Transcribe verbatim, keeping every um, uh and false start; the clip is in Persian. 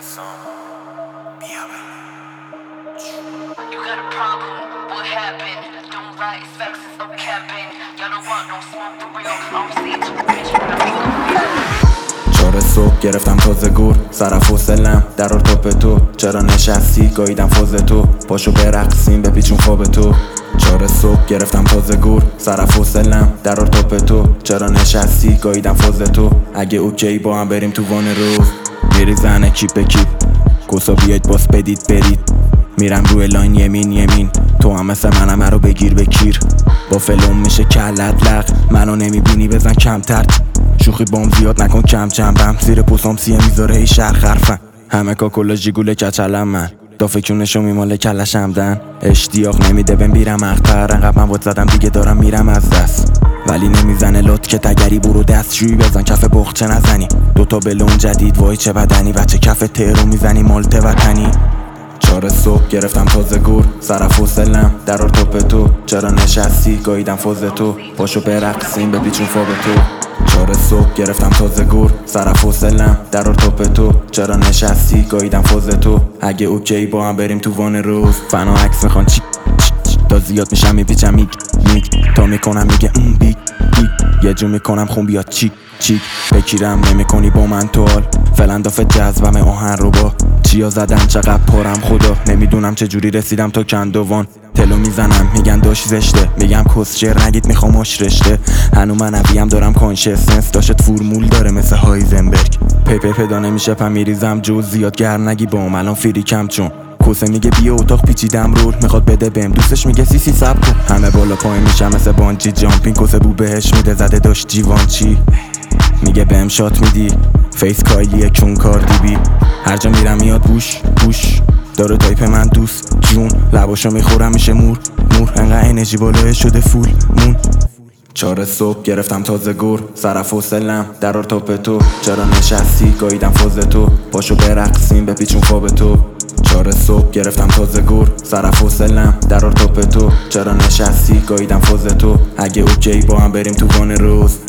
song. You got a problem, what happened? Don't lie, it's facts, it's no capping. Y'all don't want no smoke for real. I don't see it, you bitch, but I feel. چهار صبح گرفتم تازه گور سرف و سلم در ارتوپ تو چرا نشستی گاییدم فوز تو پاشو برقصیم بپیچون خواب تو چهار صبح گرفتم تازه گور سرف و سلم در ارتوپ تو چرا نشستی گاییدم فوز تو اگه اوکی با هم بریم تو وان روز میریزن کیپ به کیپ کوسا بیاید باس بدید برید میرم روی لاین یمین یمین تو هم مثل منم رو بگیر بکیر با فلوم میشه کلت لق منو نمیبینی بزن کمتر شوخی بام زیاد نکن کم جنبم زیر پوسام سیه میذاره ای شهر خرفن همه کاکولا جیگوله کچلم من دافکونشو میماله کلش همدن اشتیاق نمیده بهم بیرم اختر انقدر من وات زدم دیگه دارم میرم از دست ولی نمیزنه لط که تگری برو دستشویی بزن کف بخچه نزنی دوتا بلون جدید وای چه بدنی بچه کف ترو میزنی مالت وطنی چهار صبح گرفتم تازه گور سرف و سلم در ارتوپ تو چرا نشستی گاییدم فوز تو پاشو برقصیم بپیچون فاب تو چهار صبح گرفتم تازه گور سرف و سلم در ارتوپ تو چرا نشستی گاییدم فوز تو اگه اوکی با هم بریم تو وان روز فنا عکس میخوان چی تا زیاد میشم میپیچم میگ میگ تا میکنم میگه ام بیگ بیگ یه جو میکنم خون بیاد چیک چیک بکیرم نمیکنی با من توال فعلا دافه جذبم آهن رو با چیا زدم چقدر پرم خدا نمیدونم چه جوری رسیدم تا کندوان تلو میزنم میگن داشت زشته میگم کسچر نگید میخوام اش رشته هنو من عبیم دارم کانشسنس داشت فرمول داره مثل هایزنبرگ پی پی پیدا نمیشه پا میریزم جو زیاد گر نگی بام الان فری کم چون کوسه میگه بیا اتاق پیچیدم رول میخواد بده بهم دوستش میگه سی سی سب کن همه بالا پایین میشم مثل بانجی جامپینگ کوسه بو بهش میده زده داشت جیوان چی میگه بهم شات میدی فیس کایلیه چون کاردی بی هر جا میرم میاد بوش بوش داره تایپ من دوست جون لباشو میخورم میشه مور مور انقدر انرژی بالای شده فول مون چهار صبح گرفتم تازه گور سرف و سلم در ارتوپ تو چرا نشستی گاییدم فوز تو پاشو برقصیم بپیچون خواب تو چهار صبح گرفتم تازه گور سرف و سلم در ارتوپ تو چرا نشستی گاییدم فوز تو اگه اوکی با هم بریم تو وان روز